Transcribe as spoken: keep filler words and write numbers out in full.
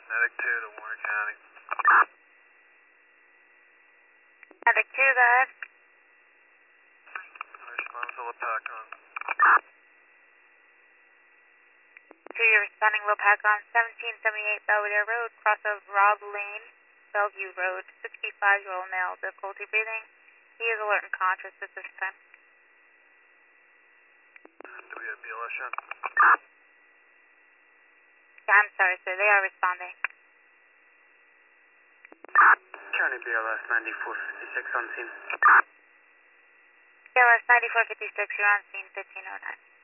Medic two to Warren County. Medic two, go ahead. Response to Lopakon. two, you're responding Lopakon, seventeen seventy-eight Belvedere Road, cross of Rob Lane, Bellevue Road, sixty-five-year-old male, difficulty breathing. He is alert and conscious at this time. Do we have B L S yet? Yeah, I'm sorry, sir. They are responding. County B L S ninety-four fifty-six on scene. B L S ninety-four fifty-six, you're on scene, fifteen oh nine.